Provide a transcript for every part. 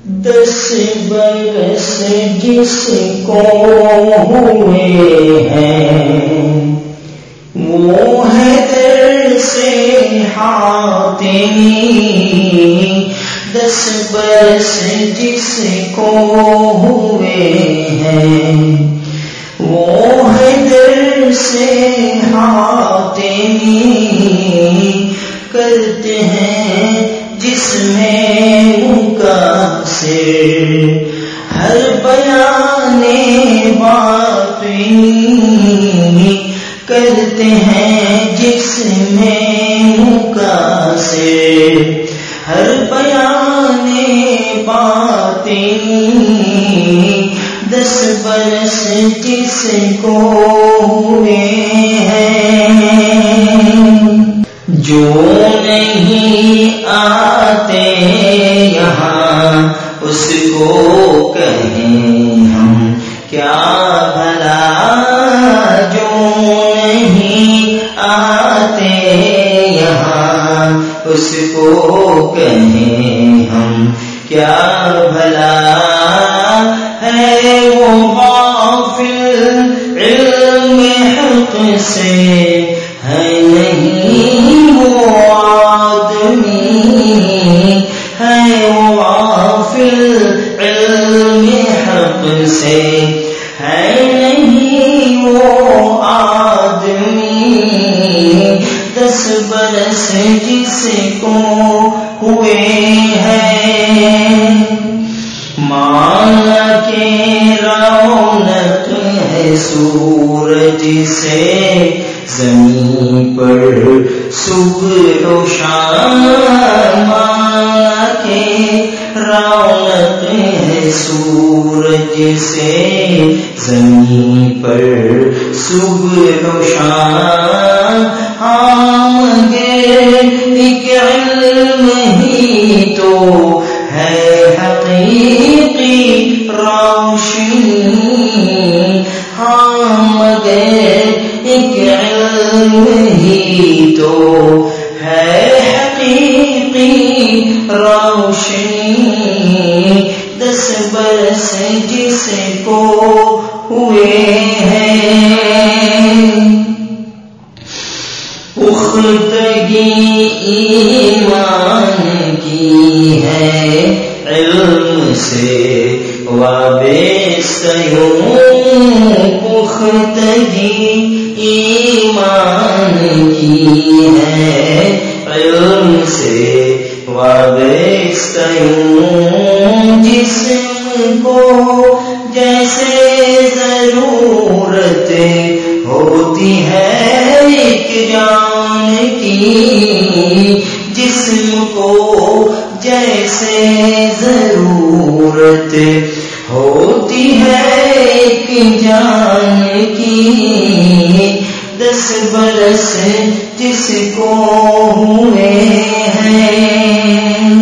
10 برس جس کو ہوئے ہیں وہ ہے درس حاتمی. 10 برس جس کو ہوئے ہیں وہ ہے درس حاتمی. کرتے ہیں جس میں مقصر ہر بیان باطنی. کرتے ہیں جس میں مقصر ہر بیان باطنی. 10 برس جس کو ہوئے ہیں جو نہیں آتے یہاں اس کو کہیں ہم کیا بھلا. جو نہیں آتے یہاں اس کو کہیں ہم کیا بھلا. ہے وہ غافل علم حق سے ہے نہیں وہ آدمی. ہے وہ غافل علم حق سے ہے نہیں وہ آدمی. 10 برس جس کو ہوئے ہیں مانا کے رونق ہے سورج سے زمین پر صبح و شام. مانا کے رونق ہے سورج سے زمین پر صبح و شام. مگر ایک علم ہی تو ہے حقیقی روشنی. مگر ایک علم ہی تو ہے حقیقی روشنی. 10 برس جس کو ہوئے ہیں پختگی ایمان کی ہے علم سے وابستہ یوں. پختگی ایمان کی ہے علم سے وابستہ یوں. جسم کو جیسے ضرورت ہوتی ہے ایک جان کی. جسم کو جیسے ضرورت ہوتی ہے ایک جان کی. 10 برس جس کو ہوئے ہیں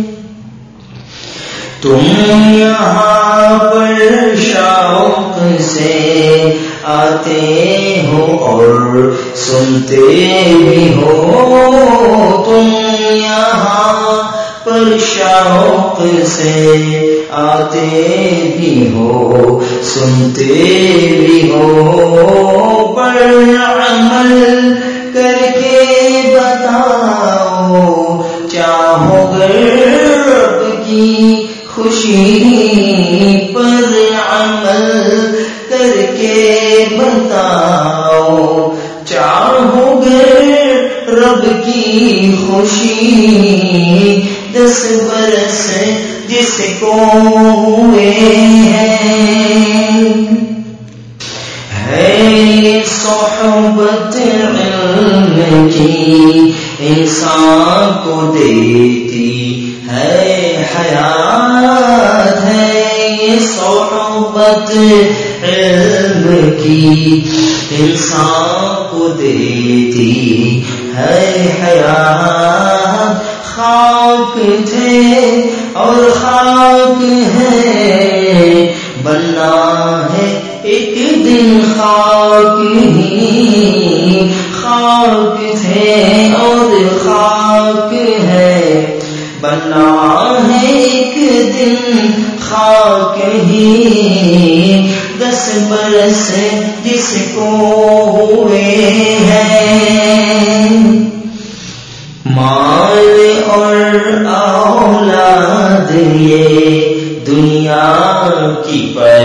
تم یہاں پر شوق سے آتے ہو اور سنتے بھی ہو. تم یہاں پر شوق سے آتے بھی ہو سنتے بھی ہو. پر عمل کر کے بتاؤ چاہو رب کی خوشی. پر عمل کر کے بتاؤ چاہو رب کی خوشی. 10 برس جس کو ہوئے ہیں ہے صحبت علم کی انسان کو دیتی ہے حیات. ہے یہ صحبت علم کی انسان کو دیتی ہے حیات. خاک تھے اور خاک ہے بننا ہے ایک دن خاک ہی. خاک تھے اور خاک ہے بننا ہے ایک دن دن خاک ہی 10 برس جس کو ہوئے ہیں، مال اور اولاد یہ دنیا کی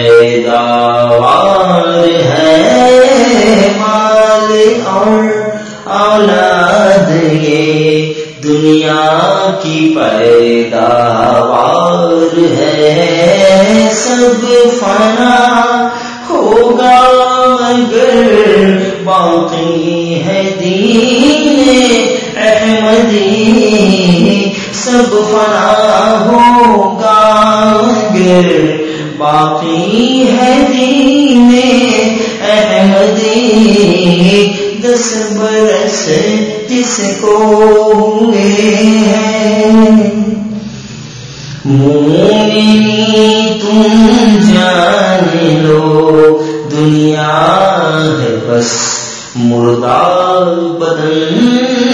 پیداوار ہے، مال اور اولاد یہ دنیا کی پیداوار ہے، سب فنا ہوگا مگر باقی ہے دین احمدی، سب فنا ہوگا مگر باقی ہے دین احمدی، 10 برس جس کو ہوئے ہیں، مومنی تم جان لو دنیا ہے بس مردہ بدن،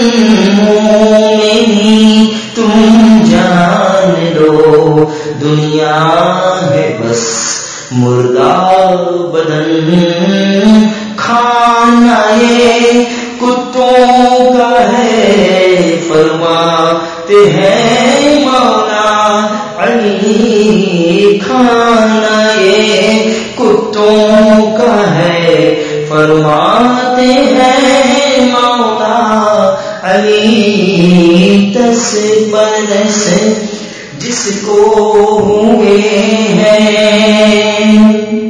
مومنی تم جان لو دنیا ہے بس مردہ بدن، کھانا یہ کتوں کا ہے فرماتے ہیں مولا علی، کھانا یہ کتوں کا ہے فرماتے ہیں مولا علی، 10 برس جس کو ہوئے ہیں،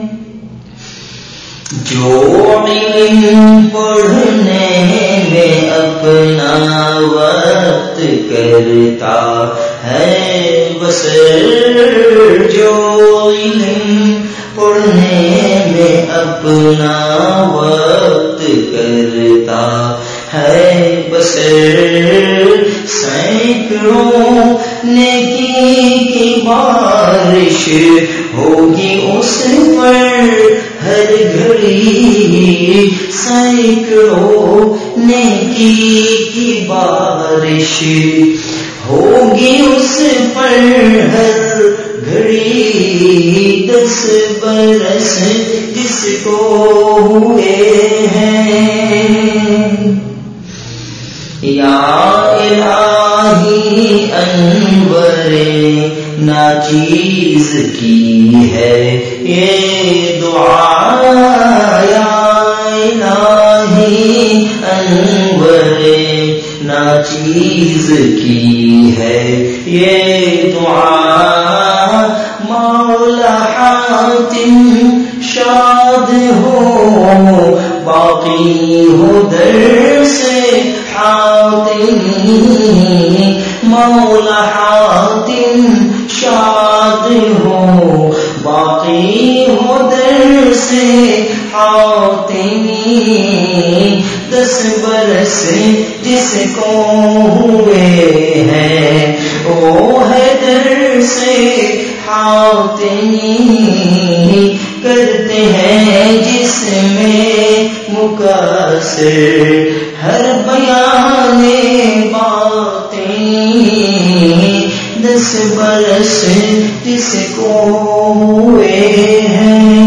جو علم پڑھنے میں اپنا وقت کرتا ہے بسر، جو علم پڑھنے میں اپنا وقت کرتا ہے بسر، سینکڑوں نیکی کی بارش ہوگی اس پر ہر گھڑی، سینکڑوں نیکی کی بارش ہوگی اس پر ہر گھڑی، 10 برس جس کو ہوئے ہیں، یا الہی انور ناچیز کی ہے یہ دعا، یا الہی انور ناچیز کی ہے یہ دعا، مولا حاتم شاد ہو باقی ہو در سے حاتمی، مولا حاتم شاد ہو باقی ہو در سے حاتمی، 10 برس جس کو ہوئے ہیں وہ ہے در سے حاتمی، کرتے ہیں جس میں مقصر ہر بیان باتیں، 10 برس جس کو ہوئے ہیں۔